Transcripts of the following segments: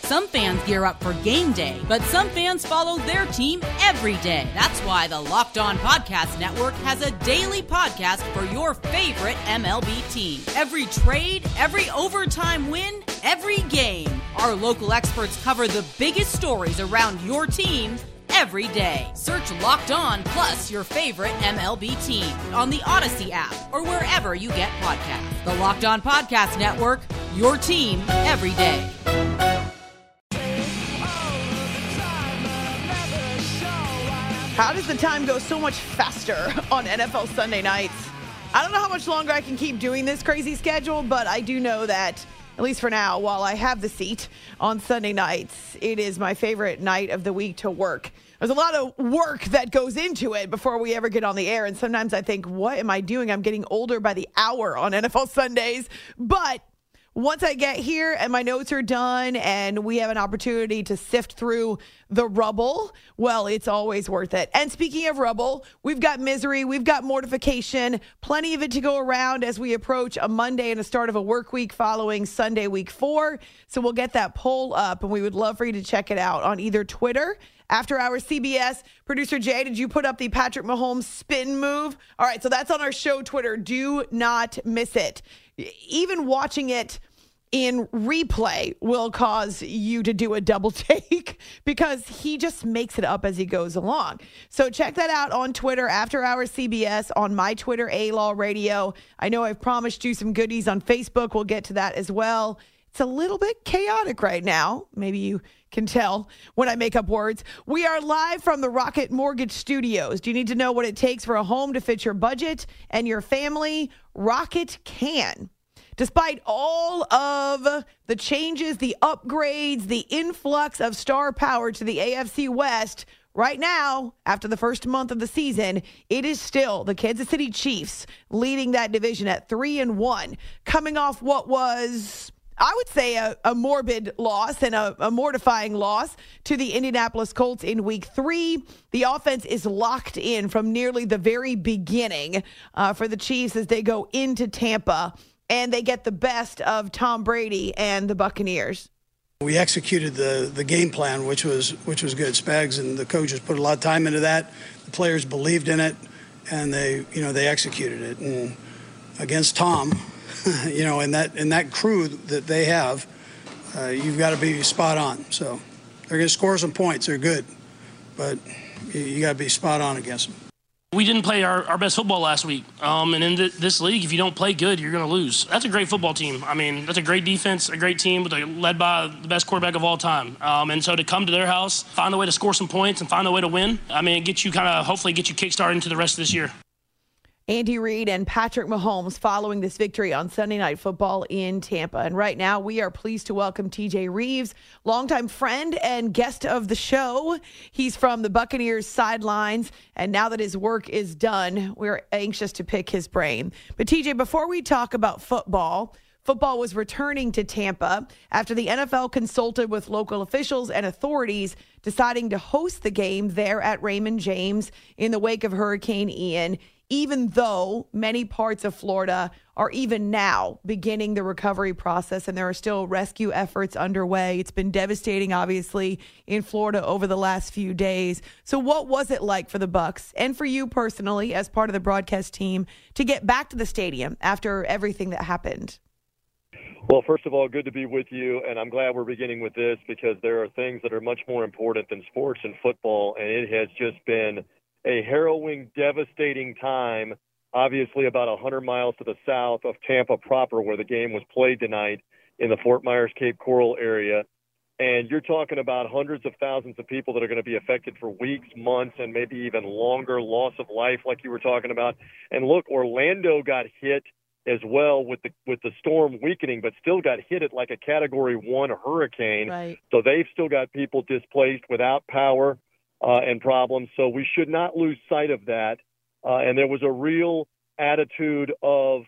Some fans gear up for game day, but some fans follow their team every day. That's why the Locked On Podcast Network has a daily podcast for your favorite MLB team. Every trade, every overtime win, every game. Our local experts cover the biggest stories around your team every day. Search Locked On plus your favorite MLB team on the Odyssey app or wherever you get podcasts. The Locked On Podcast Network, your team every day. How does the time go so much faster on NFL Sunday nights? I don't know how much longer I can keep doing this crazy schedule, but I do know that, at least for now, while I have the seat on Sunday nights, it is my favorite night of the week to work. There's a lot of work that goes into it before we ever get on the air, and sometimes I think, what am I doing? I'm getting older by the hour on NFL Sundays, but once I get here and my notes are done and we have an opportunity to sift through the rubble, well, it's always worth it. And speaking of rubble, we've got misery, we've got mortification, plenty of it to go around as we approach a Monday and the start of a work week following Sunday week 4. So we'll get that poll up and we would love for you to check it out on either Twitter, After Hours CBS. Producer Jay, did you put up the Patrick Mahomes spin move? All right, so that's on our show Twitter. Do not miss it. Even watching it in replay will cause you to do a double take because he just makes it up as he goes along. So check that out on Twitter, After Hours CBS, on my Twitter, A-Law Radio. I know I've promised you some goodies on Facebook. We'll get to that as well. It's a little bit chaotic right now. Maybe you can tell when I make up words. We are live from the Rocket Mortgage Studios. Do you need to know what it takes for a home to fit your budget and your family? Rocket can. Despite all of the changes, the upgrades, the influx of star power to the AFC West, right now, after the first month of the season, it is still the Kansas City Chiefs leading that division at 3-1, coming off what was, I would say, a morbid loss and a mortifying loss to the Indianapolis Colts in week 3. The offense is locked in from nearly the very beginning for the Chiefs as they go into Tampa, and they get the best of Tom Brady and the Buccaneers. We executed the game plan, which was good. Spags and the coaches put a lot of time into that. The players believed in it, and they executed it. And against Tom, in that crew that they have, you've got to be spot on. So they're going to score some points. They're good, but you got to be spot on against them. We didn't play our best football last week. And in this league, if you don't play good, you're going to lose. That's a great football team. I mean, that's a great defense, a great team led by the best quarterback of all time. And so to come to their house, find a way to score some points and find a way to win, I mean, hopefully get you kickstarted into the rest of this year. Andy Reid and Patrick Mahomes following this victory on Sunday Night Football in Tampa. And right now we are pleased to welcome TJ Reeves, longtime friend and guest of the show. He's from the Buccaneers sidelines, and now that his work is done, we're anxious to pick his brain. But TJ, before we talk about football was returning to Tampa after the NFL consulted with local officials and authorities, deciding to host the game there at Raymond James in the wake of Hurricane Ian, even though many parts of Florida are even now beginning the recovery process and there are still rescue efforts underway. It's been devastating, obviously, in Florida over the last few days. So what was it like for the Bucs and for you personally as part of the broadcast team to get back to the stadium after everything that happened? Well, first of all, good to be with you, and I'm glad we're beginning with this because there are things that are much more important than sports and football, and it has just been a harrowing, devastating time, obviously about 100 miles to the south of Tampa proper where the game was played tonight in the Fort Myers, Cape Coral area. And you're talking about hundreds of thousands of people that are going to be affected for weeks, months, and maybe even longer, loss of life like you were talking about. And look, Orlando got hit as well with the storm weakening, but still got hit at like a Category 1 hurricane. Right. So they've still got people displaced without power and problems. So we should not lose sight of that. And there was a real attitude of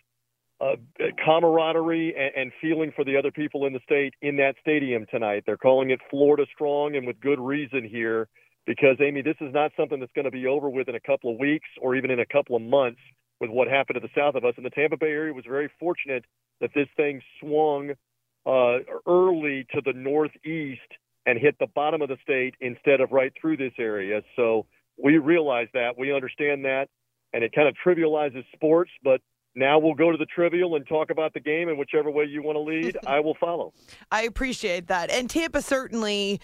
camaraderie and feeling for the other people in the state in that stadium tonight. They're calling it Florida Strong, and with good reason here, because, Amy, this is not something that's going to be over with in a couple of weeks or even in a couple of months with what happened to the south of us. And the Tampa Bay area was very fortunate that this thing swung early to the northeast and hit the bottom of the state instead of right through this area. So we realize that. We understand that. And it kind of trivializes sports, but now we'll go to the trivial and talk about the game, and whichever way you want to lead, I will follow. I appreciate that. And Tampa certainly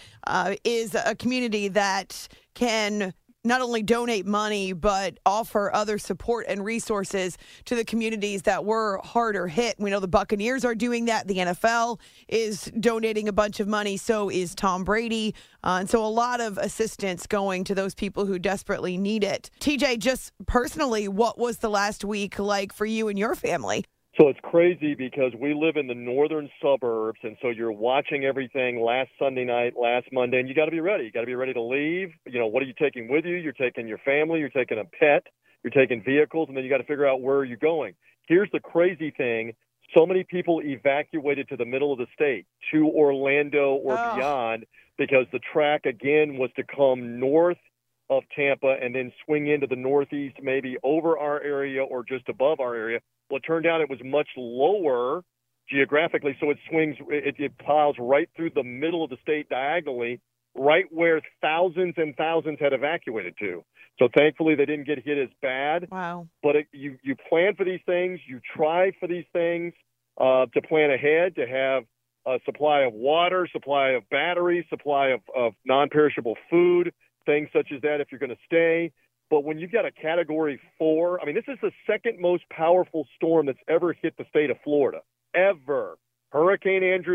is a community that can not only donate money, but offer other support and resources to the communities that were harder hit. We know the Buccaneers are doing that. The NFL is donating a bunch of money. So is Tom Brady. And so a lot of assistance going to those people who desperately need it. TJ, just personally, what was the last week like for you and your family? So it's crazy because we live in the northern suburbs, and so you're watching everything last Sunday night, last Monday, and you got to be ready. You got to be ready to leave. You know, what are you taking with you? You're taking your family, you're taking a pet, you're taking vehicles, and then you got to figure out where you're going. Here's the crazy thing. So many people evacuated to the middle of the state, to Orlando or beyond, because the track, again, was to come north of Tampa and then swing into the northeast, maybe over our area or just above our area. Well, it turned out it was much lower geographically, so it swings, it plows right through the middle of the state diagonally, right where thousands and thousands had evacuated to. So thankfully they didn't get hit as bad. Wow. But you plan for these things, you try for these things to plan ahead, to have a supply of water, supply of batteries, supply of non-perishable food, things such as that if you're going to stay. But when you've got a Category 4, I mean, this is the second most powerful storm that's ever hit the state of Florida, ever. Hurricane Andrew,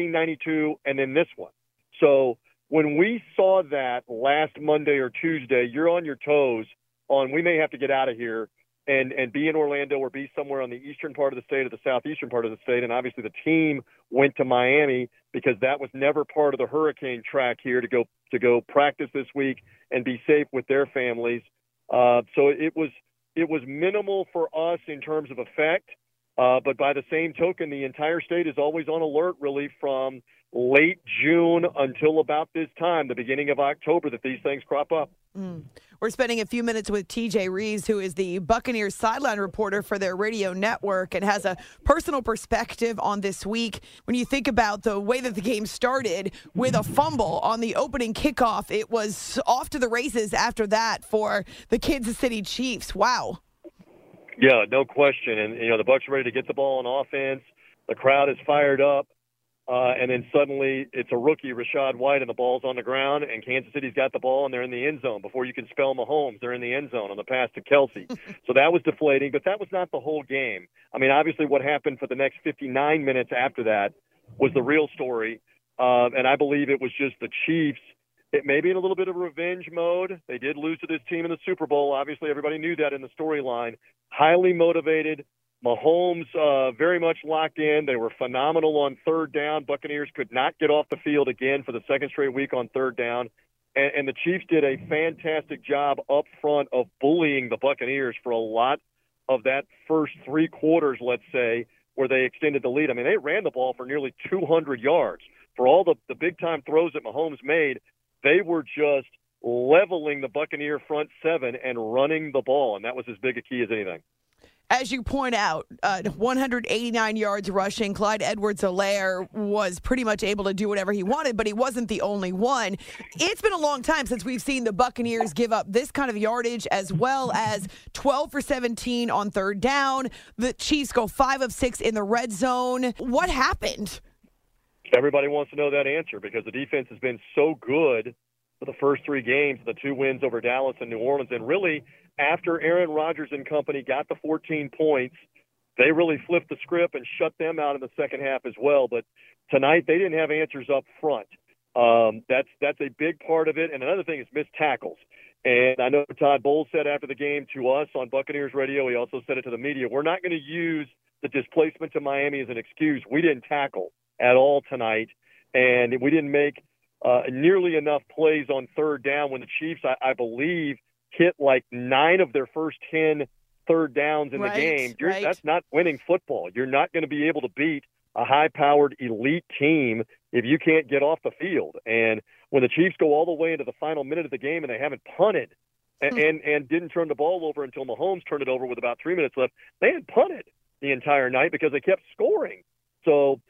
1992, and then this one. So when we saw that last Monday or Tuesday, you're on your toes on we may have to get out of here and be in Orlando or be somewhere on the eastern part of the state or the southeastern part of the state. And obviously the team went to Miami because that was never part of the hurricane track here to go practice this week and be safe with their families. So it was minimal for us in terms of effect, but by the same token, the entire state is always on alert really from late June until about this time, the beginning of October, that these things crop up. We're spending a few minutes with TJ Reeves, who is the Buccaneers sideline reporter for their radio network and has a personal perspective on this week. When you think about the way that the game started with a fumble on the opening kickoff, it was off to the races after that for the Kansas City Chiefs. Wow. Yeah, no question. And, you know, the Bucs are ready to get the ball on offense. The crowd is fired up. And then suddenly it's a rookie, Rachaad White, and the ball's on the ground, and Kansas City's got the ball, and they're in the end zone. Before you can spell Mahomes, they're in the end zone on the pass to Kelsey. So that was deflating, but that was not the whole game. I mean, obviously what happened for the next 59 minutes after that was the real story, and I believe it was just the Chiefs. It may be in a little bit of revenge mode. They did lose to this team in the Super Bowl. Obviously, everybody knew that in the storyline. Highly motivated. Mahomes very much locked in. They were phenomenal on third down. Buccaneers could not get off the field again for the second straight week on third down. And the Chiefs did a fantastic job up front of bullying the Buccaneers for a lot of that first three quarters, let's say, where they extended the lead. I mean, they ran the ball for nearly 200 yards. For all the big-time throws that Mahomes made, they were just leveling the Buccaneer front seven and running the ball, and that was as big a key as anything. As you point out, 189 yards rushing. Clyde Edwards-Helaire was pretty much able to do whatever he wanted, but he wasn't the only one. It's been a long time since we've seen the Buccaneers give up this kind of yardage, as well as 12 for 17 on third down. The Chiefs go 5 of 6 in the red zone. What happened? Everybody wants to know that answer because the defense has been so good for the first three games, the 2 wins over Dallas and New Orleans, and really after Aaron Rodgers and company got the 14 points, they really flipped the script and shut them out in the second half as well. But tonight they didn't have answers up front. That's a big part of it. And another thing is missed tackles. And I know Todd Bowles said after the game to us on Buccaneers Radio, he also said it to the media, we're not going to use the displacement to Miami as an excuse. We didn't tackle at all tonight, and we didn't make nearly enough plays on third down when the Chiefs, I believe, hit like 9 of their first 10 third downs in the game. That's not winning football. You're not going to be able to beat a high-powered elite team if you can't get off the field. And when the Chiefs go all the way into the final minute of the game and they haven't punted and didn't turn the ball over until Mahomes turned it over with about 3 minutes left, they had punted the entire night because they kept scoring. So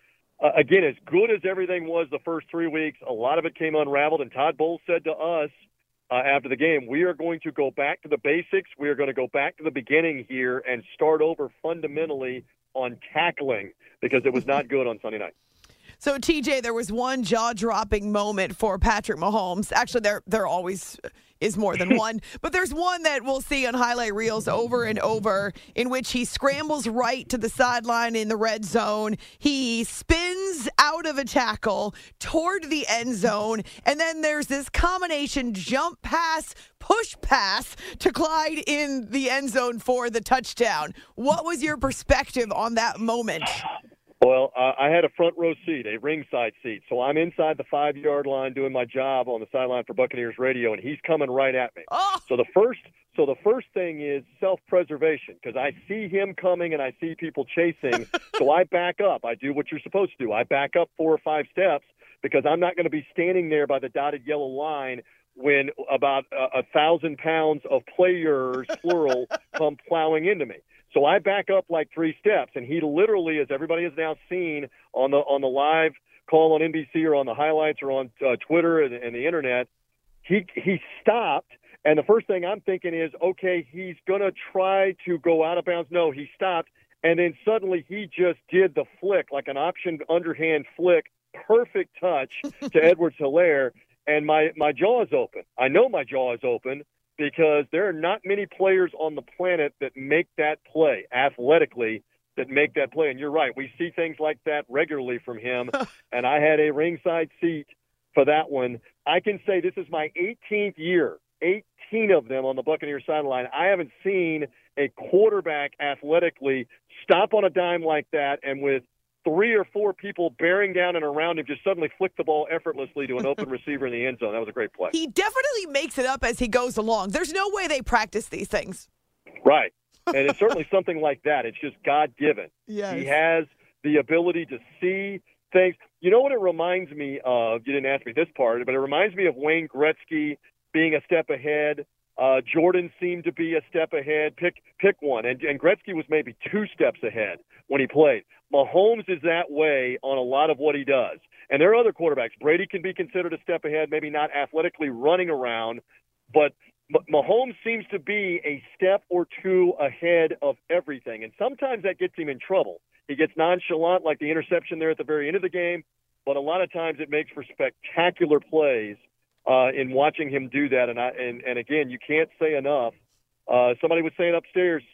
again, as good as everything was the first 3 weeks, a lot of it came unraveled. And Todd Bowles said to us after the game, we are going to go back to the basics. We are going to go back to the beginning here and start over fundamentally on tackling because it was not good on Sunday night. So, TJ, there was one jaw-dropping moment for Patrick Mahomes. Actually, there always is more than one. But there's one that we'll see on highlight reels over and over in which he scrambles right to the sideline in the red zone. He spins out of a tackle toward the end zone. And then there's this combination jump pass, push pass to Clyde in the end zone for the touchdown. What was your perspective on that moment? Well, I had a front row seat, a ringside seat. So I'm inside the 5-yard line doing my job on the sideline for Buccaneers radio, and he's coming right at me. Oh. So the first thing is self-preservation because I see him coming and I see people chasing. So I back up. I do what you're supposed to do. I back up 4 or 5 steps because I'm not going to be standing there by the dotted yellow line when about 1,000 pounds of players, plural, come plowing into me. So I back up like 3 steps, and he literally, as everybody has now seen on the live call on NBC or on the highlights or on Twitter and the internet, he stopped. And the first thing I'm thinking is, okay, he's going to try to go out of bounds. No, he stopped, and then suddenly he just did the flick, like an option underhand flick, perfect touch to Edwards-Helaire, and my jaw is open. I know my jaw is open, because there are not many players on the planet that make that play, athletically, that make that play. And you're right. We see things like that regularly from him, and I had a ringside seat for that one. I can say this is my 18th year, 18 of them on the Buccaneers sideline. I haven't seen a quarterback athletically stop on a dime like that and with 3 or 4 people bearing down and around him just suddenly flick the ball effortlessly to an open receiver in the end zone. That was a great play. He definitely makes it up as he goes along. There's no way they practice these things. Right. And it's certainly something like that. It's just God-given. Yes. He has the ability to see things. You know what it reminds me of? You didn't ask me this part, but it reminds me of Wayne Gretzky being a step ahead. Jordan seemed to be a step ahead. Pick one. And Gretzky was maybe 2 steps ahead when he played. Mahomes is that way on a lot of what he does. And there are other quarterbacks. Brady can be considered a step ahead, maybe not athletically running around, but Mahomes seems to be a step or 2 ahead of everything. And sometimes that gets him in trouble. He gets nonchalant, like the interception there at the very end of the game, but a lot of times it makes for spectacular plays in watching him do that. And again, you can't say enough. Somebody was saying upstairs,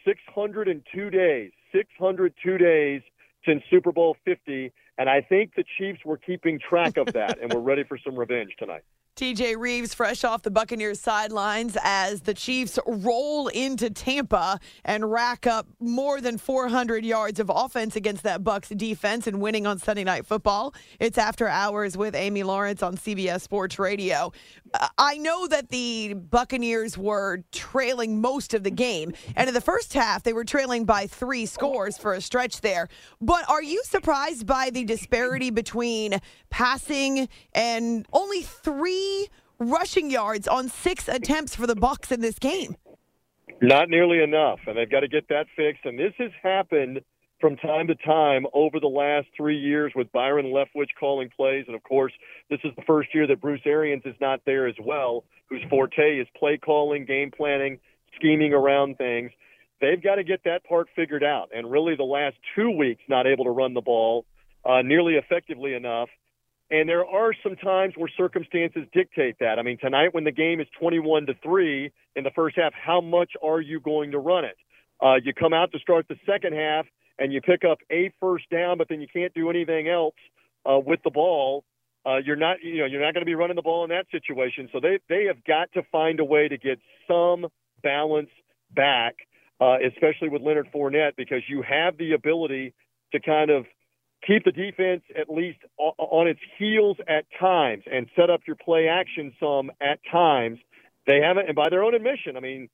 602 days since Super Bowl 50, and I think the Chiefs were keeping track of that, and we're ready for some revenge tonight. TJ Reeves fresh off the Buccaneers sidelines as the Chiefs roll into Tampa and rack up more than 400 yards of offense against that Bucs defense and winning on Sunday Night Football. It's After Hours with Amy Lawrence on CBS Sports Radio. I know that the Buccaneers were trailing most of the game, and in the first half they were trailing by 3 scores for a stretch there. But are you surprised by the disparity between passing and only 3 rushing yards on 6 attempts for the Bucs in this game? Not nearly enough, and they've got to get that fixed. And this has happened from time to time over the last 3 years with Byron Leftwich calling plays. And, of course, this is the first year that Bruce Arians is not there as well, whose forte is play calling, game planning, scheming around things. They've got to get that part figured out. And really the last 2 weeks not able to run the ball nearly effectively enough. And there are some times where circumstances dictate that. I mean, tonight when the game is 21-3 in the first half, how much are you going to run it? You come out to start the second half and you pick up a first down, but then you can't do anything else with the ball. You're not going to be running the ball in that situation. So they have got to find a way to get some balance back, especially with Leonard Fournette, because you have the ability to kind of keep the defense at least on its heels at times and set up your play action some at times. They haven't, and by their own admission, I mean,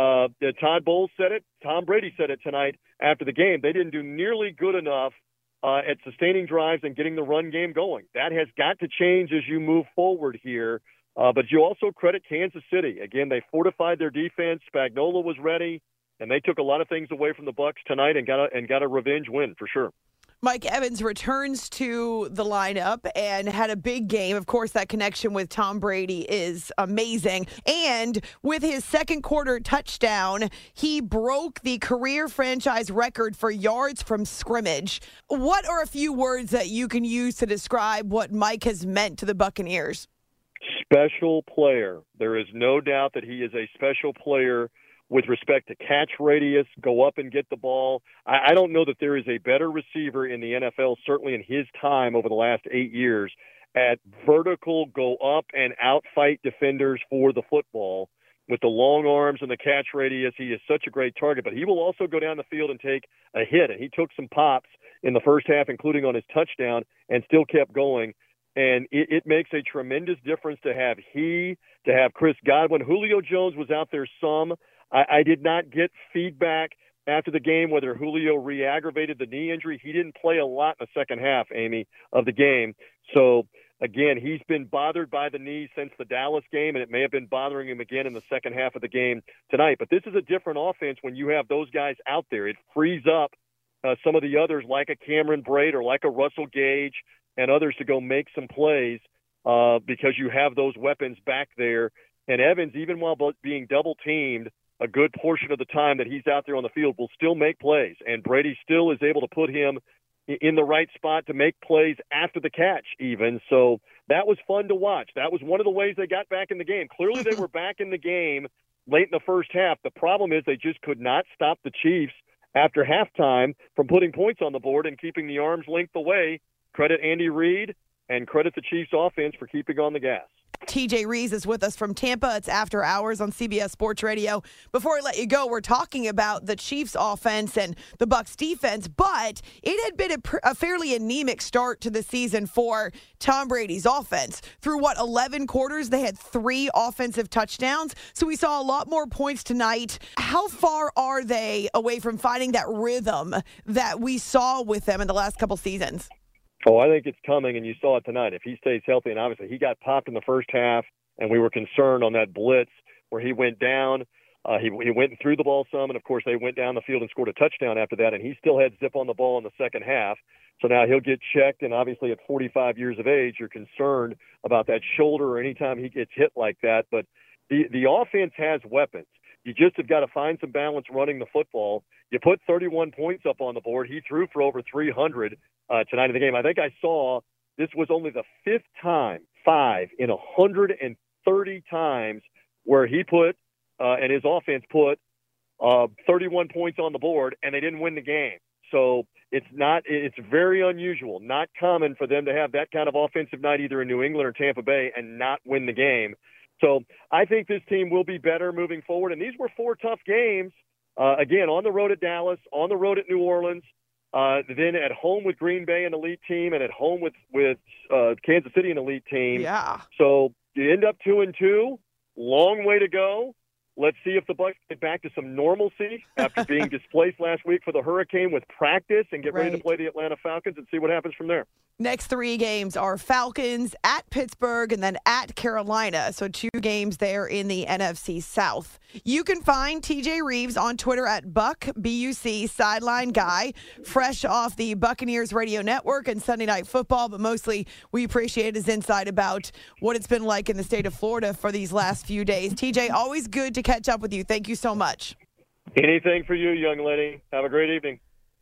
Todd Bowles said it, Tom Brady said it tonight after the game. They didn't do nearly good enough at sustaining drives and getting the run game going. That has got to change as you move forward here. But you also credit Kansas City. Again, they fortified their defense. Spagnuolo was ready, and they took a lot of things away from the Bucs tonight and got a revenge win for sure. Mike Evans returns to the lineup and had a big game. Of course, that connection with Tom Brady is amazing. And with his second quarter touchdown, he broke the career franchise record for yards from scrimmage. What are a few words that you can use to describe what Mike has meant to the Buccaneers? Special player. There is no doubt that he is a special player with respect to catch radius, go up and get the ball. I don't know that there is a better receiver in the NFL, certainly in his time over the last 8 years, at vertical, go up and outfight defenders for the football. With the long arms and the catch radius, he is such a great target. But he will also go down the field and take a hit. And he took some pops in the first half, including on his touchdown, and still kept going. And it makes a tremendous difference to have Chris Godwin. Julio Jones was out there some. I did not get feedback after the game whether Julio re-aggravated the knee injury. He didn't play a lot in the second half, Amy, of the game. So, again, he's been bothered by the knee since the Dallas game, and it may have been bothering him again in the second half of the game tonight. But this is a different offense when you have those guys out there. It frees up some of the others like a Cameron Brate or like a Russell Gage and others to go make some plays because you have those weapons back there. And Evans, even while being double-teamed, a good portion of the time that he's out there on the field will still make plays, and Brady still is able to put him in the right spot to make plays after the catch even. So that was fun to watch. That was one of the ways they got back in the game. Clearly they were back in the game late in the first half. The problem is they just could not stop the Chiefs after halftime from putting points on the board and keeping the arm's length away. Credit Andy Reid and credit the Chiefs offense for keeping on the gas. TJ Reeves is with us from Tampa. It's After Hours on CBS Sports Radio. Before I let you go, we're talking about the Chiefs offense and the Bucs defense, but it had been a fairly anemic start to the season for Tom Brady's offense. Through 11 quarters, they had 3 offensive touchdowns. So we saw a lot more points tonight. How far are they away from finding that rhythm that we saw with them in the last couple seasons? Oh, I think it's coming, and you saw it tonight. If he stays healthy, and obviously he got popped in the first half, and we were concerned on that blitz where he went down. He went and threw the ball some, and, of course, they went down the field and scored a touchdown after that, and he still had zip on the ball in the second half. So now he'll get checked, and obviously at 45 years of age, you're concerned about that shoulder or anytime he gets hit like that. But the offense has weapons. You just have got to find some balance running the football. You put 31 points up on the board. He threw for over 300 tonight in the game. I think I saw this was only the 5th time, 5 in 130 times, where he put and his offense put 31 points on the board, and they didn't win the game. So it's very unusual, not common for them to have that kind of offensive night either in New England or Tampa Bay and not win the game. So I think this team will be better moving forward. And these were 4 tough games, again, on the road at Dallas, on the road at New Orleans, then at home with Green Bay, an elite team, and at home with Kansas City, an elite team. Yeah. So you end up 2-2, long way to go. Let's see if the Bucs get back to some normalcy after being displaced last week for the Hurricane with practice and get ready to play the Atlanta Falcons and see what happens from there. Next 3 games are Falcons, at Pittsburgh, and then at Carolina. So 2 games there in the NFC South. You can find TJ Reeves on Twitter at Buck, B-U-C, Sideline Guy, fresh off the Buccaneers Radio Network and Sunday Night Football. But mostly we appreciate his insight about what it's been like in the state of Florida for these last few days. TJ, always good to catch up with you. Thank you so much. Anything for you, young lady. Have a great evening.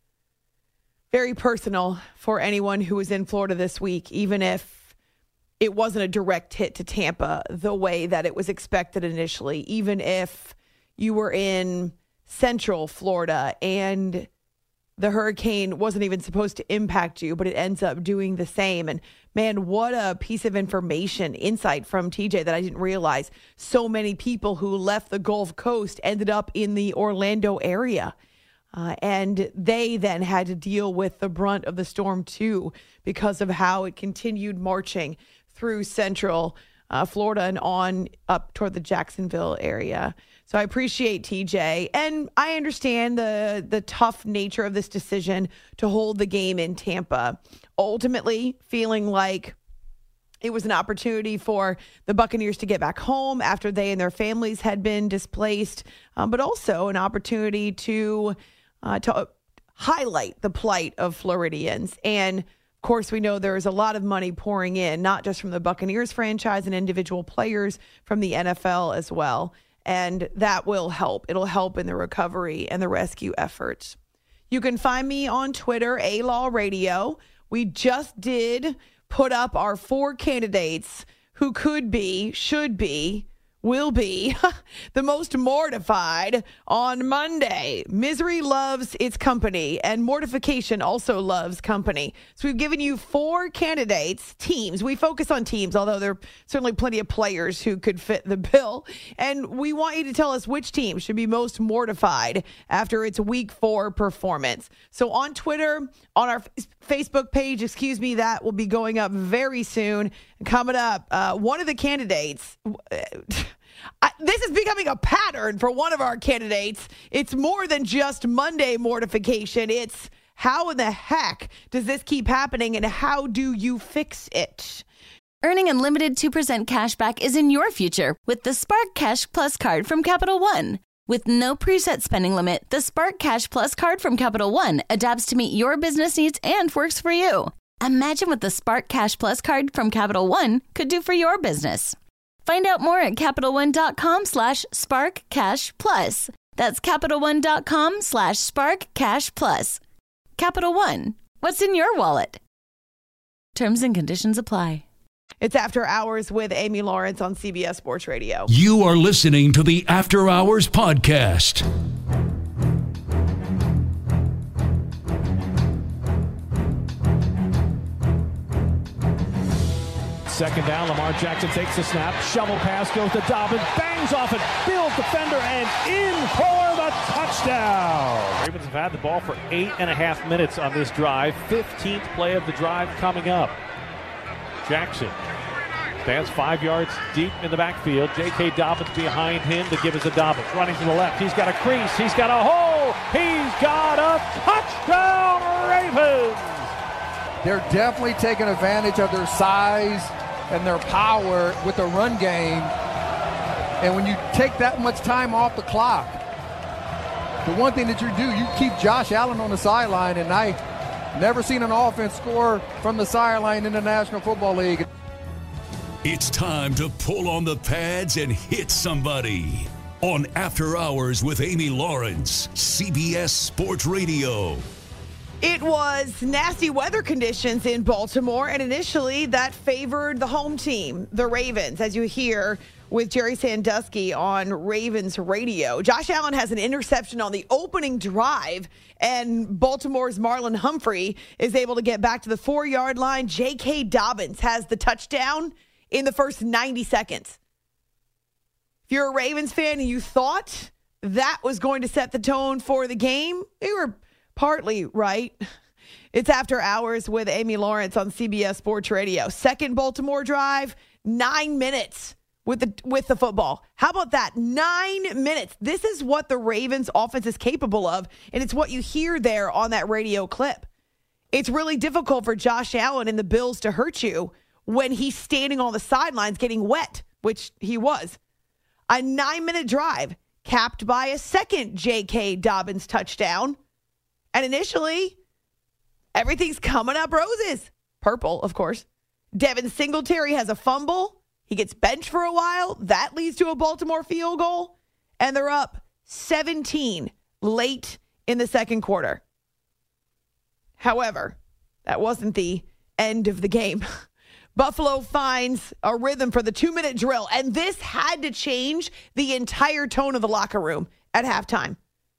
Very personal for anyone who was in Florida this week, even if it wasn't a direct hit to Tampa the way that it was expected initially, even if you were in Central Florida and the hurricane wasn't even supposed to impact you, but it ends up doing the same. And man, what a piece of information, insight from TJ that I didn't realize. So many people who left the Gulf Coast ended up in the Orlando area. And they then had to deal with the brunt of the storm, too, because of how it continued marching through Central Florida and on up toward the Jacksonville area. So I appreciate TJ. And I understand the tough nature of this decision to hold the game in Tampa. Ultimately, feeling like it was an opportunity for the Buccaneers to get back home after they and their families had been displaced, but also an opportunity to highlight the plight of Floridians. And, of course, we know there's a lot of money pouring in, not just from the Buccaneers franchise and individual players from the NFL as well. And that will help. It'll help in the recovery and the rescue efforts. You can find me on Twitter, A-Law Radio. We just did put up our 4 candidates who could be, should be, will be the most mortified on Monday. Misery loves its company, and mortification also loves company. So we've given you 4 candidates, teams. We focus on teams, although there are certainly plenty of players who could fit the bill. And we want you to tell us which team should be most mortified after its Week 4 performance. So on Twitter, on our Facebook page, that will be going up very soon. Coming up, one of the candidates... this is becoming a pattern for one of our candidates. It's more than just Monday mortification. It's how in the heck does this keep happening and how do you fix it? Earning unlimited 2% cash back is in your future with the Spark Cash Plus card from Capital One. With no preset spending limit, the Spark Cash Plus card from Capital One adapts to meet your business needs and works for you. Imagine what the Spark Cash Plus card from Capital One could do for your business. Find out more at CapitalOne.com/SparkCashPlus. That's CapitalOne.com/SparkCashPlus. Capital One, what's in your wallet? Terms and conditions apply. It's After Hours with Amy Lawrence on CBS Sports Radio. You are listening to the After Hours podcast. Second down, Lamar Jackson takes the snap, shovel pass, goes to Dobbins, bangs off it, fields defender, and in for the touchdown. Ravens have had the ball for 8.5 minutes on this drive. 15th play of the drive coming up. Jackson stands 5 yards deep in the backfield. J.K. Dobbins behind him to give us a Dobbins. Running to the left, he's got a crease, he's got a hole, he's got a touchdown, Ravens! They're definitely taking advantage of their size and their power with the run game. And when you take that much time off the clock, the one thing that you do, you keep Josh Allen on the sideline, and I never seen an offense score from the sideline in the National Football League. It's time to pull on the pads and hit somebody on After Hours with Amy Lawrence, CBS Sports Radio. It was nasty weather conditions in Baltimore, and initially that favored the home team, the Ravens, as you hear with Jerry Sandusky on Ravens radio. Josh Allen has an interception on the opening drive, and Baltimore's Marlon Humphrey is able to get back to the 4-yard line. J.K. Dobbins has the touchdown in the first 90 seconds. If you're a Ravens fan and you thought that was going to set the tone for the game, you were partly right. It's After Hours with Amy Lawrence on CBS Sports Radio. Second Baltimore drive, 9 minutes with the football. How about that? 9 minutes. This is what the Ravens offense is capable of, and it's what you hear there on that radio clip. It's really difficult for Josh Allen and the Bills to hurt you when he's standing on the sidelines getting wet, which he was. A 9-minute drive capped by a second J.K. Dobbins touchdown. And initially, everything's coming up roses. Purple, of course. Devin Singletary has a fumble. He gets benched for a while. That leads to a Baltimore field goal. And they're up 17 late in the second quarter. However, that wasn't the end of the game. Buffalo finds a rhythm for the 2-minute drill. And this had to change the entire tone of the locker room at halftime.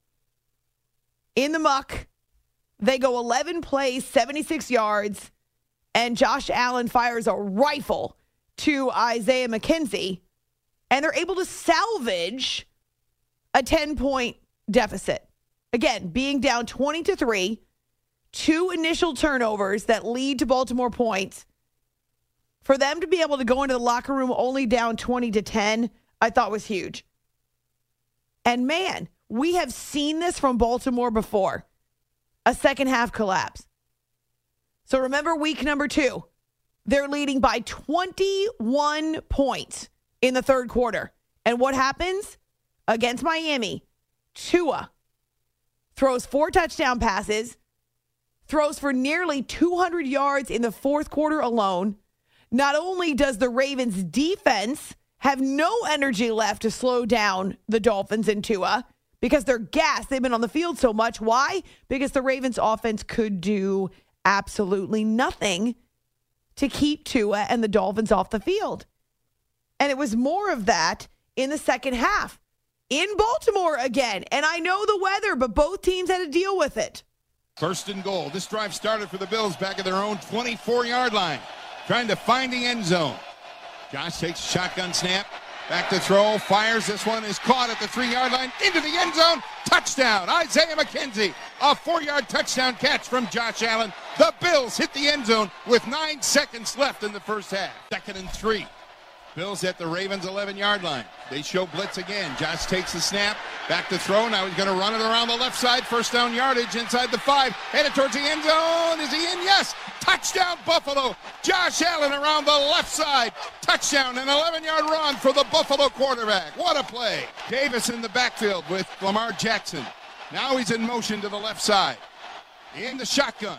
In the muck, they go 11 plays, 76 yards, and Josh Allen fires a rifle to Isaiah McKenzie, and they're able to salvage a 10-point deficit. Again, being down 20-3, 2 initial turnovers that lead to Baltimore points. For them to be able to go into the locker room only down 20-10, I thought was huge. And man, we have seen this from Baltimore before. A second half collapse. So remember week number 2. They're leading by 21 points in the third quarter. And what happens? Against Miami, Tua throws 4 touchdown passes, throws for nearly 200 yards in the fourth quarter alone. Not only does the Ravens defense have no energy left to slow down the Dolphins and Tua because they're gassed. They've been on the field so much. Why? Because the Ravens offense could do absolutely nothing to keep Tua and the Dolphins off the field. And it was more of that in the second half in Baltimore again. And I know the weather, but both teams had to deal with it. First and goal. This drive started for the Bills back at their own 24-yard line, trying to find the end zone. Josh takes a shotgun snap, back to throw, fires. This one is caught at the 3-yard line, into the end zone. Touchdown, Isaiah McKenzie. A 4-yard touchdown catch from Josh Allen. The Bills hit the end zone with 9 seconds left in the first half. 2nd and 3. Bills at the Ravens' 11-yard line. They show blitz again. Josh takes the snap, back to throw. Now he's going to run it around the left side. First down yardage inside the 5. Headed towards the end zone. Is he in? Yes. Touchdown, Buffalo. Josh Allen around the left side. Touchdown, an 11-yard run for the Buffalo quarterback. What a play. Davis in the backfield with Lamar Jackson. Now he's in motion to the left side. In the shotgun.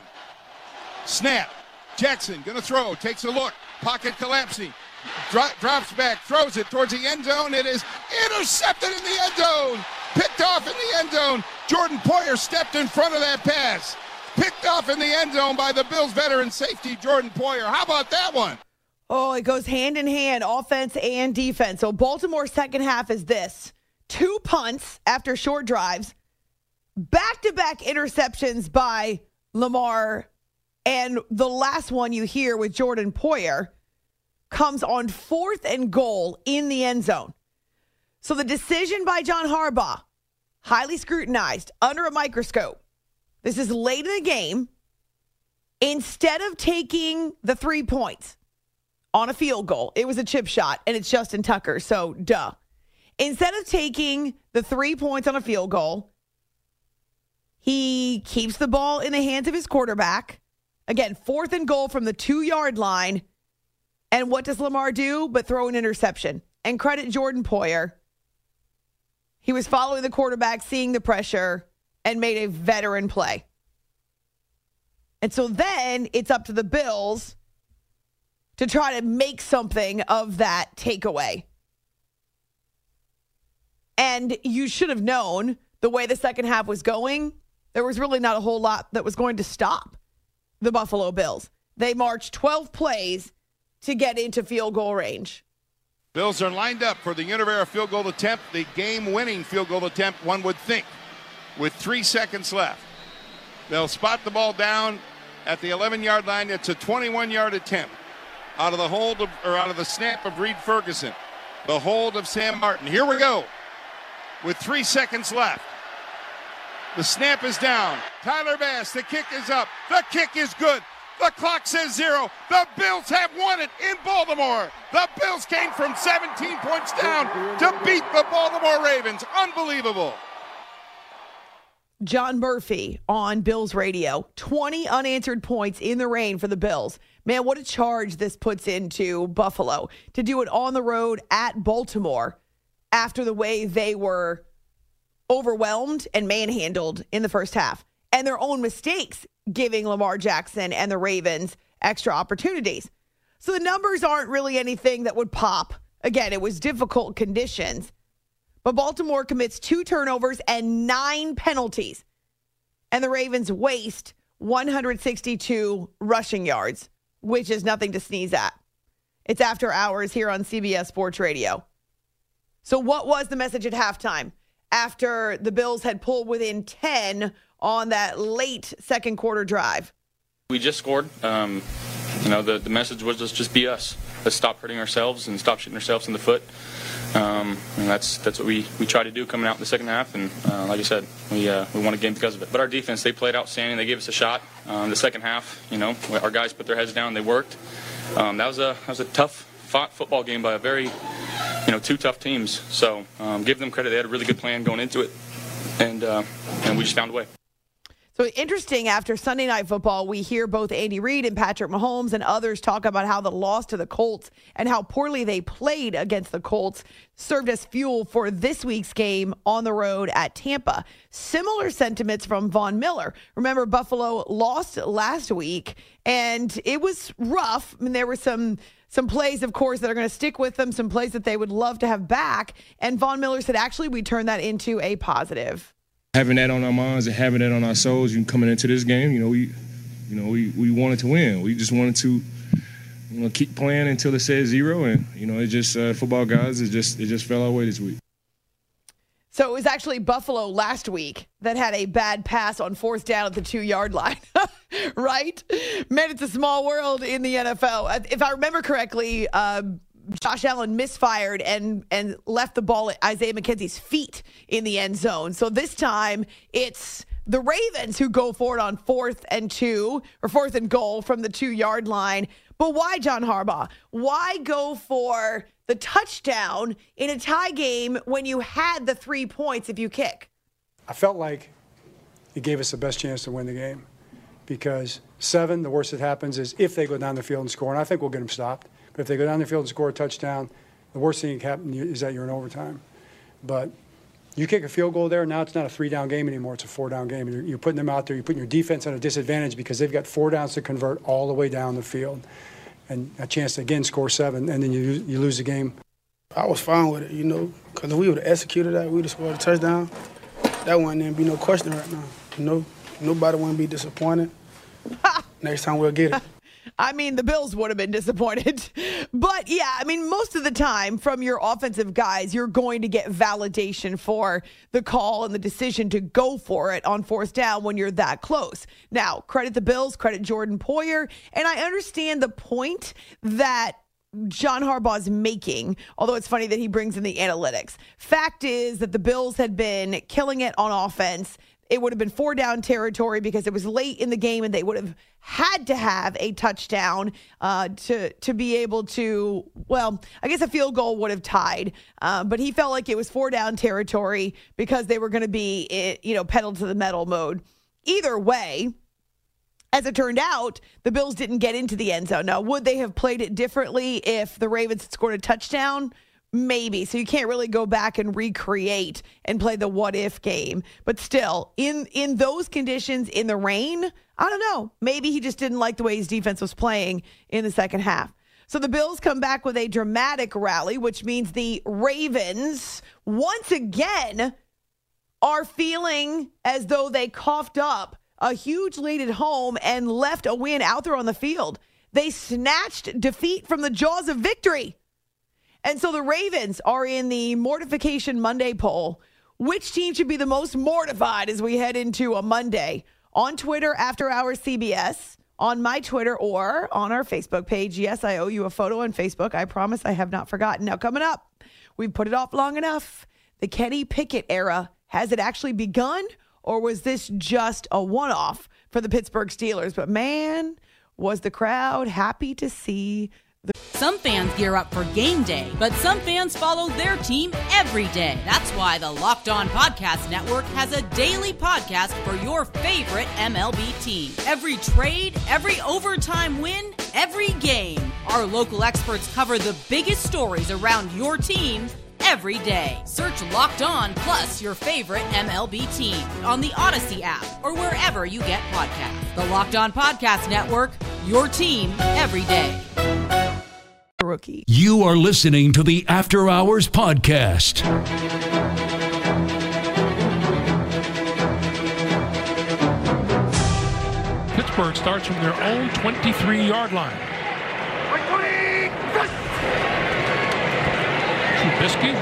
Snap. Jackson going to throw. Takes a look. Pocket collapsing. Drops back, throws it towards the end zone. It is intercepted in the end zone. Picked off in the end zone. Jordan Poyer stepped in front of that pass. Picked off in the end zone by the Bills veteran safety, Jordan Poyer. How about that one? Oh, it goes hand in hand, offense and defense. So Baltimore's second half is this. 2 punts after short drives. Back-to-back interceptions by Lamar. And the last one you hear with Jordan Poyer comes on 4th and goal in the end zone. So the decision by John Harbaugh, highly scrutinized, under a microscope. This is late in the game. Instead of taking the 3 points on a field goal, it was a chip shot, and it's Justin Tucker, so duh. Instead of taking the 3 points on a field goal, he keeps the ball in the hands of his quarterback. Again, 4th and goal from the 2-yard line. And what does Lamar do but throw an interception? And credit Jordan Poyer. He was following the quarterback, seeing the pressure, and made a veteran play. And so then it's up to the Bills to try to make something of that takeaway. And you should have known the way the second half was going, there was really not a whole lot that was going to stop the Buffalo Bills. They marched 12 plays to get into field goal range. Bills are lined up for the Univera field goal attempt, the game-winning field goal attempt, one would think, with 3 seconds left. They'll spot the ball down at the 11-yard line. It's a 21-yard attempt out of the snap of Reed Ferguson. The hold of Sam Martin. Here we go with 3 seconds left. The snap is down. Tyler Bass, the kick is up. The kick is good. The clock says 0. The Bills have won it in Baltimore. The Bills came from 17 points down to beat the Baltimore Ravens. Unbelievable. John Murphy on Bills radio. 20 unanswered points in the rain for the Bills. Man, what a charge this puts into Buffalo to do it on the road at Baltimore after the way they were overwhelmed and manhandled in the first half. And their own mistakes giving Lamar Jackson and the Ravens extra opportunities. So the numbers aren't really anything that would pop. Again, it was difficult conditions. But Baltimore commits 2 turnovers and 9 penalties. And the Ravens waste 162 rushing yards, which is nothing to sneeze at. It's After Hours here on CBS Sports Radio. So what was the message at halftime after the Bills had pulled within 10 on that late second quarter drive? We just scored. The message was just be us. Let's stop hurting ourselves and stop shooting ourselves in the foot. And that's what we try to do coming out in the second half. And like I said, we won a game because of it. But our defense, they played outstanding. They gave us a shot. The second half, our guys put their heads down. They worked. That was a tough fought football game by a very, 2 tough teams. So give them credit. They had a really good plan going into it. And we just found a way. So interesting, after Sunday Night Football, we hear both Andy Reid and Patrick Mahomes and others talk about how the loss to the Colts and how poorly they played against the Colts served as fuel for this week's game on the road at Tampa. Similar sentiments from Von Miller. Remember, Buffalo lost last week, and it was rough. I mean, there were some plays, of course, that are going to stick with them, some plays that they would love to have back. And Von Miller said, actually, we turned that into a positive. Having that on our minds and having that on our souls, coming into this game, we wanted to win. We just wanted to, keep playing until it says 0, and it just football guys. It just fell our way this week. So it was actually Buffalo last week that had a bad pass on 4th down at the 2-yard line, right? Man, it's a small world in the NFL. If I remember correctly, Josh Allen misfired and left the ball at Isaiah McKenzie's feet in the end zone. So this time it's the Ravens who go for it on 4th and 2 or 4th and goal from the 2-yard line. But why, John Harbaugh? Why go for the touchdown in a tie game when you had the 3 points if you kick? I felt like it gave us the best chance to win the game because 7, the worst that happens is if they go down the field and score, and I think we'll get them stopped. But if they go down the field and score a touchdown, the worst thing that can happen is that you're in overtime. But you kick a field goal there, now it's not a 3-down game anymore. It's a 4-down game. You're putting them out there. You're putting your defense at a disadvantage because they've got 4 downs to convert all the way down the field. And a chance to, again, score 7, and then you lose the game. I was fine with it, because if we would have executed that, we would have scored a touchdown. That wouldn't even be no question right now. Nobody wouldn't be disappointed. Next time we'll get it. I mean, the Bills would have been disappointed. But, yeah, I mean, most of the time from your offensive guys, you're going to get validation for the call and the decision to go for it on 4th down when you're that close. Now, credit the Bills, credit Jordan Poyer. And I understand the point that John Harbaugh is making, although it's funny that he brings in the analytics. Fact is that the Bills had been killing it on offense. It would have been 4-down territory because it was late in the game and they would have had to have a touchdown to be able to, well, I guess a field goal would have tied. But he felt like it was 4-down territory because they were going to be, pedal to the metal mode. Either way, as it turned out, the Bills didn't get into the end zone. Now, would they have played it differently if the Ravens had scored a touchdown? Maybe. So you can't really go back and recreate and play the what-if game. But still, in those conditions, in the rain, I don't know. Maybe he just didn't like the way his defense was playing in the second half. So the Bills come back with a dramatic rally, which means the Ravens, once again, are feeling as though they coughed up a huge lead at home and left a win out there on the field. They snatched defeat from the jaws of victory. And so the Ravens are in the Mortification Monday poll. Which team should be the most mortified as we head into a Monday? On Twitter, After Hours CBS, on my Twitter, or on our Facebook page. Yes, I owe you a photo on Facebook. I promise I have not forgotten. Now, coming up, we've put it off long enough. The Kenny Pickett era. Has it actually begun, or was this just a one-off for the Pittsburgh Steelers? But man, was the crowd happy to see. Some fans gear up for game day, but some fans follow their team every day. That's why the Locked On Podcast Network has a daily podcast for your favorite MLB team. Every trade, every overtime win, every game. Our local experts cover the biggest stories around your team every day. Search Locked On plus your favorite MLB team on the Odyssey app or wherever you get podcasts. The Locked On Podcast Network, your team every day. Rookie. You are listening to the After Hours Podcast. Pittsburgh starts from their own 23-yard line. Trubisky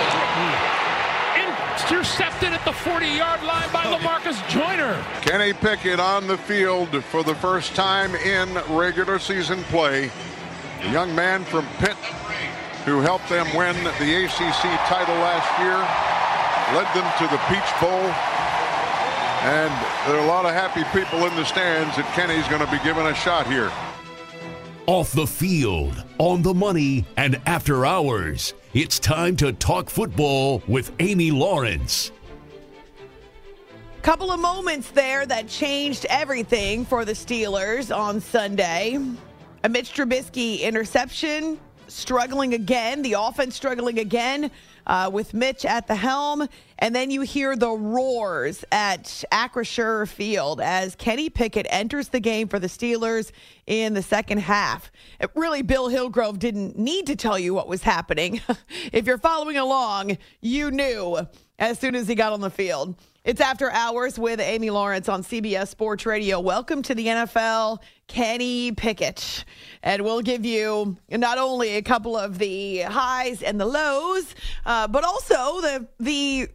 intercepted at the 40-yard line by LaMarcus Joyner. Kenny Pickett on the field for the first time in regular season play. The young man from Pitt who helped them win the ACC title last year, led them to the Peach Bowl, and there are a lot of happy people in the stands that Kenny's going to be given a shot here. Off the field, on the money, and after hours, it's time to talk football with Amy Lawrence. couple of moments there that changed everything for the Steelers on Sunday. A Mitch Trubisky interception, struggling again. The offense struggling again with Mitch at the helm. And then you hear the roars at Acrisure Field as Kenny Pickett enters the game for the Steelers in the second half. Really, Bill Hillgrove didn't need to tell you what was happening. If you're following along, you knew as soon as he got on the field. It's After Hours with Amy Lawrence on CBS Sports Radio. Welcome to the NFL, Kenny Pickett. And we'll give you not only a couple of the highs and the lows, but also the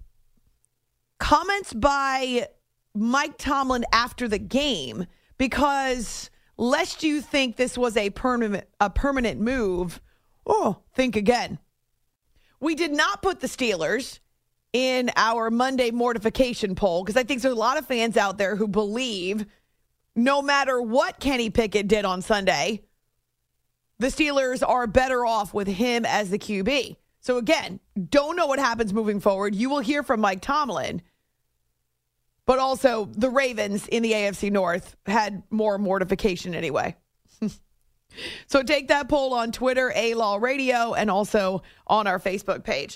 comments by Mike Tomlin after the game. Because lest you think this was a permanent move, think again. We did not put the Steelers in our Monday mortification poll, because I think there's a lot of fans out there who believe no matter what Kenny Pickett did on Sunday, the Steelers are better off with him as the QB. So again, don't know what happens moving forward. You will hear from Mike Tomlin, but also the Ravens in the AFC North had more mortification anyway. So take that poll on Twitter, A-Law Radio, and also on our Facebook page.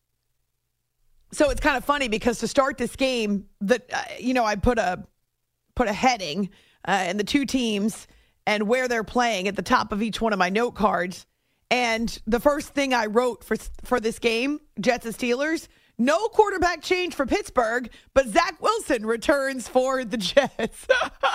So it's kind of funny because to start this game, I put a heading and the two teams and where they're playing at the top of each one of my note cards. And the first thing I wrote for this game, Jets and Steelers, no quarterback change for Pittsburgh, but Zach Wilson returns for the Jets.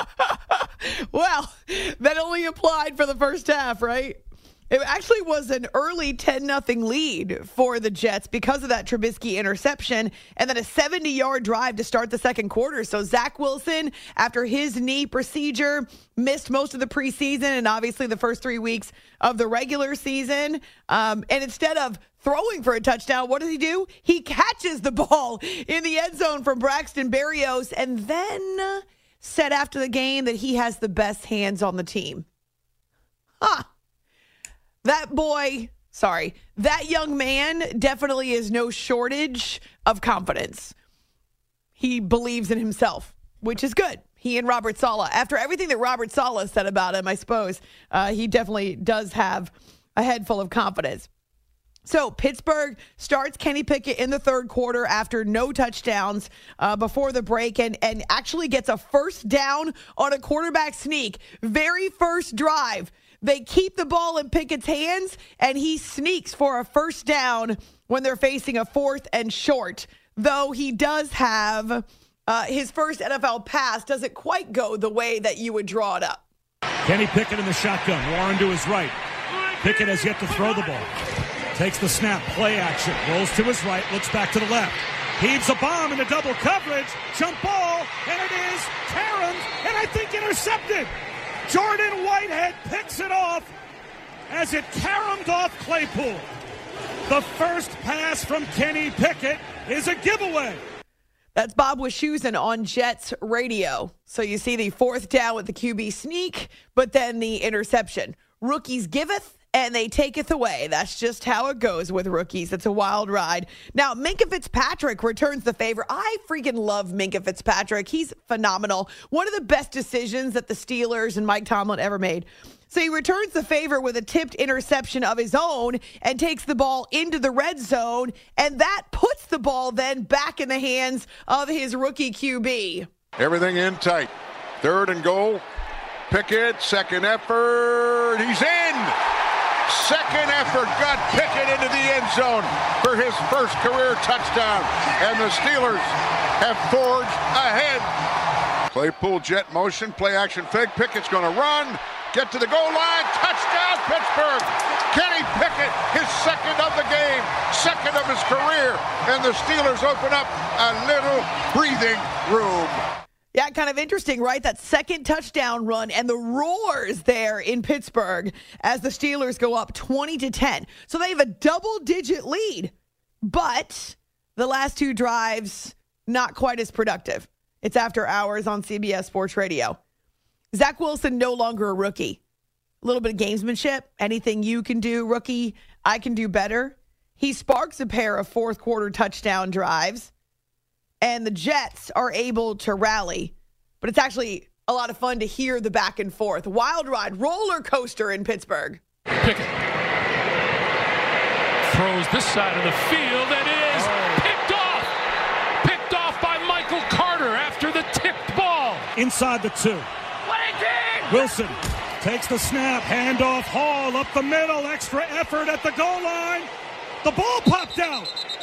Well, that only applied for the first half, right? It actually was an early 10-0 lead for the Jets because of that Trubisky interception and then a 70-yard drive to start the second quarter. So Zach Wilson, after his knee procedure, missed most of the preseason and obviously the first 3 weeks of the regular season. And instead of throwing for a touchdown, what does he do? He catches the ball in the end zone from Braxton Berrios and then said after the game that he has the best hands on the team. That young man definitely is no shortage of confidence. He believes in himself, which is good. He and Robert Saleh, after everything that Robert Saleh said about him, I suppose, he definitely does have a head full of confidence. So Pittsburgh starts Kenny Pickett in the third quarter after no touchdowns before the break and actually gets a first down on a quarterback sneak. Very first drive. They keep the ball in Pickett's hands, and he sneaks for a first down when they're facing a 4th and short. Though he does have his first NFL pass doesn't quite go the way that you would draw it up. Kenny Pickett in the shotgun. Warren to his right. Pickett has yet to throw the ball. Takes the snap. Play action. Rolls to his right. Looks back to the left. Heaves a bomb into double coverage. Jump ball. And it is caromed and I think intercepted. Jordan Whitehead picks it off as it caromed off Claypool. The first pass from Kenny Pickett is a giveaway. That's Bob Wischusen on Jets radio. So you see the fourth down with the QB sneak, but then the interception. Rookies giveth, and they taketh away. That's just how it goes with rookies. It's a wild ride. Now, Minkah Fitzpatrick returns the favor. I freaking love Minkah Fitzpatrick. He's phenomenal. One of the best decisions that the Steelers and Mike Tomlin ever made. So he returns the favor with a tipped interception of his own and takes the ball into the red zone, and that puts the ball then back in the hands of his rookie QB. Everything in tight. 3rd and goal. Pickett, second effort. He's in! Second effort got Pickett into the end zone for his first career touchdown. And the Steelers have forged ahead. Claypool jet motion, play action fake. Pickett's going to run, get to the goal line. Touchdown, Pittsburgh. Kenny Pickett, his second of the game, second of his career. And the Steelers open up a little breathing room. Yeah, kind of interesting, right? That second touchdown run and the roars there in Pittsburgh as the Steelers go up 20-10. So they have a double-digit lead, but the last 2 drives, not quite as productive. It's After Hours on CBS Sports Radio. Zach Wilson, no longer a rookie. A little bit of gamesmanship. Anything you can do, rookie, I can do better. He sparks a pair of fourth-quarter touchdown drives. and the Jets are able to rally. But it's actually a lot of fun to hear the back and forth. Wild ride, roller coaster in Pittsburgh. Pickett throws this side of the field, and it is picked off. Picked off by Michael Carter after the tipped ball. Inside the 2. Wilson takes the snap, handoff, Hall up the middle, extra effort at the goal line. The ball popped out.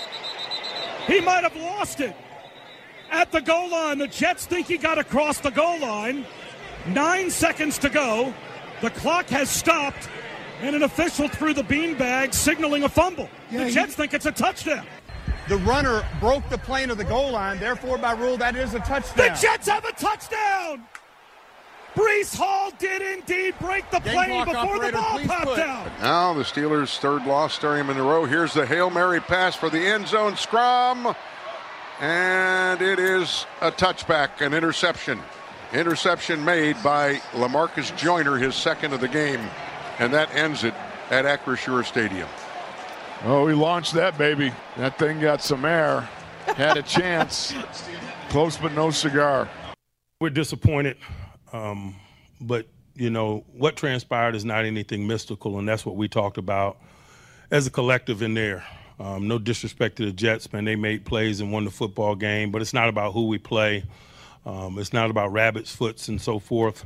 He might have lost it at the goal line. The Jets think he got across the goal line. 9 seconds to go. The clock has stopped, and an official threw the beanbag, signaling a fumble. The Jets think it's a touchdown. The runner broke the plane of the goal line. Therefore, by rule, that is a touchdown. The Jets have a touchdown. Breece Hall did indeed break the plane before the ball popped out. Now the Steelers' third loss starting in a row. Here's the Hail Mary pass for the end zone scrum. And it is a touchback, an interception. Interception made by LaMarcus Joyner, his second of the game. And that ends it at Acrisure Stadium. Oh, he launched that baby. That thing got some air. Had a chance. Close but no cigar. We're disappointed. But, you know, what transpired is not anything mystical, and that's what we talked about as a collective in there. No disrespect to the Jets, man. They made plays and won the football game, but it's not about who we play. It's not about rabbit's foots and so forth.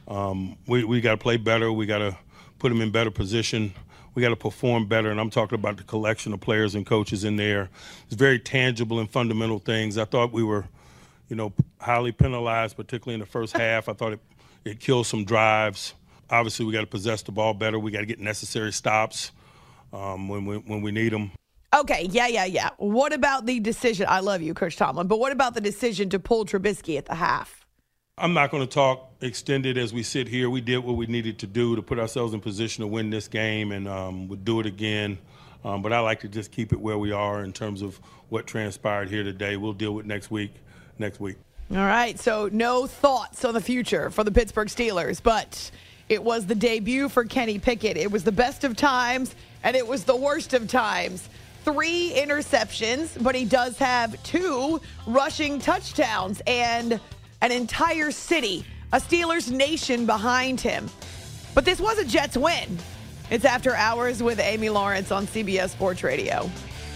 We got to play better. We got to put them in better position. We got to perform better, and I'm talking about the collection of players and coaches in there. It's very tangible and fundamental things. I thought we were, you know, highly penalized, particularly in the first half. I thought it killed some drives. Obviously, we got to possess the ball better. We got to get necessary stops when we need them. Okay, yeah. What about the decision? I love you, Coach Tomlin, but what about the decision to pull Trubisky at the half? I'm not going to talk extended as we sit here. We did what we needed to do to put ourselves in position to win this game, and we'll do it again. But I like to just keep it where we are in terms of what transpired here today. We'll deal with next week. All right, so no thoughts on the future for the Pittsburgh Steelers, but it was the debut for Kenny Pickett. It was the best of times, and it was the worst of times. 3 interceptions, but he does have 2 rushing touchdowns and an entire city, a Steelers nation behind him. But this was a Jets win. It's After Hours with Amy Lawrence on CBS Sports Radio.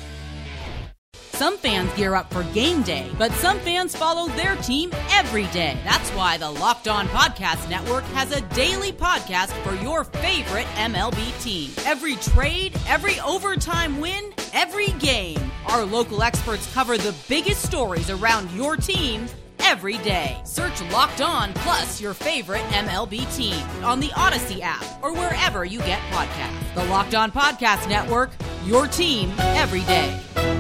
Some fans gear up for game day, but some fans follow their team every day. That's why the Locked On Podcast Network has a daily podcast for your favorite MLB team. Every trade, every overtime win, every game. Our local experts cover the biggest stories around your team every day. Search Locked On plus your favorite MLB team on the Odyssey app or wherever you get podcasts. The Locked On Podcast Network, your team every day.